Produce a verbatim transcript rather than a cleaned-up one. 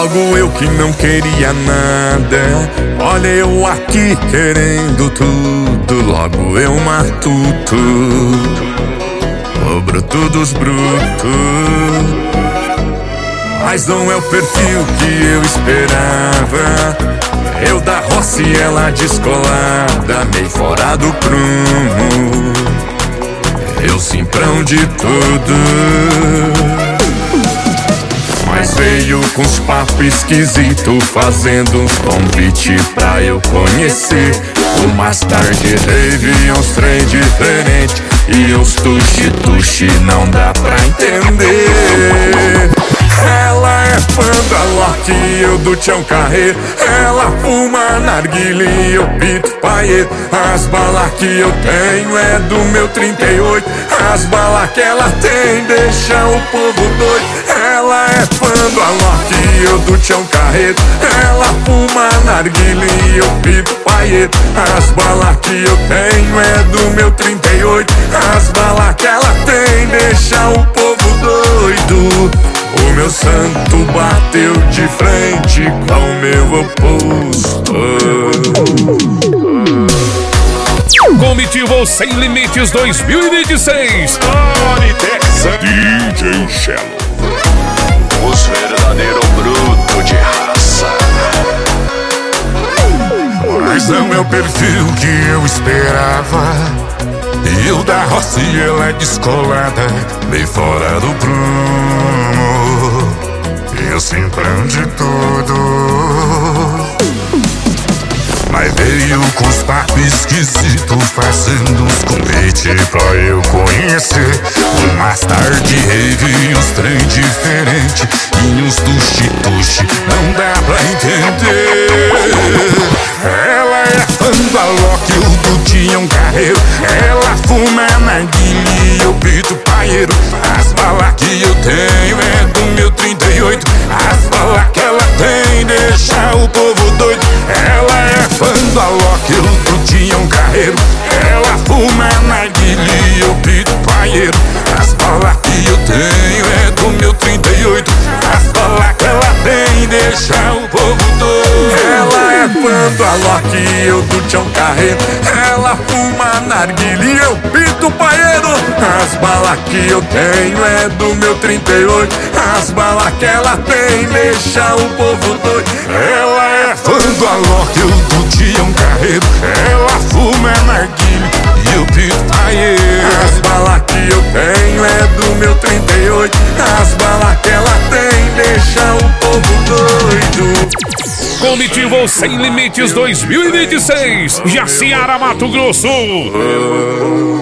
Logo eu que não queria nada, olha eu aqui querendo tudo. Logo eu matuto, o bruto dos brutos. Mas não é o perfil que eu esperava. Eu da roça e ela descolada, meio fora do prumo. Eu simprão de tudo, mas veio com uns papos esquisitos, fazendo uns convite pra eu conhecer. Umas tarde rave, uns trem diferente e uns tuxi-tuxi não dá pra entender. Ela é fã da Loki e eu do Tião Carreiro. Ela fuma narguilha e eu pito paieiro. As balas que eu tenho é do meu trinta e oito. As balas que ela tem deixa o povo doido. Ela é fã da Loki e eu do Tião Carreiro. Ela fuma narguilha e eu pito paieiro. As balas que eu tenho é do meu trinta e oito. As balas que ela tem deixa o povo doido. O meu santo bateu de frente com o meu oposto. Comitiva Sem Limites dois mil e vinte e seis. D J Shallow, os verdadeiros brutos de raça. Mas não é o perfil que eu esperava. Eu da roça e ela é descolada, meio fora do prumo. Eu simprão de tudo, mas veio com os papos esquisitos, fazendo uns convites pra eu conhecer. Umas tarde rave, uns trem diferente e uns tuxi-tuxi não dá pra entender. Ela é fã da Loki, o do Tião Carreiro. Ela fuma narguilha e eu pito paieiro. As balas que eu tenho é do meu trinta e oito. As balas que ela tem deixa o povo doido. Ela é fã da Loki, o do Tião Carreiro. Ela fuma narguilha e eu pito paieiro. As balas que eu tenho é do meu trinta e oito. As balas que ela tem deixa o povo doido. Ela é fã da Loki e eu do Tião Carreiro. Ela fuma narguilha e eu pito paieiro. As balas que eu tenho é do meu trinta e oito. As balas que ela tem deixa o povo doido. Ela é fã da Loki e eu do Tião Carreiro. Ela fuma narguilha e eu pito paieiro. As balas que eu tenho é do meu trinta e oito. As balas que ela tem deixa o povo doido. Comitiva Sem Limites dois mil e vinte e seis, Jaciara, Mato Grosso.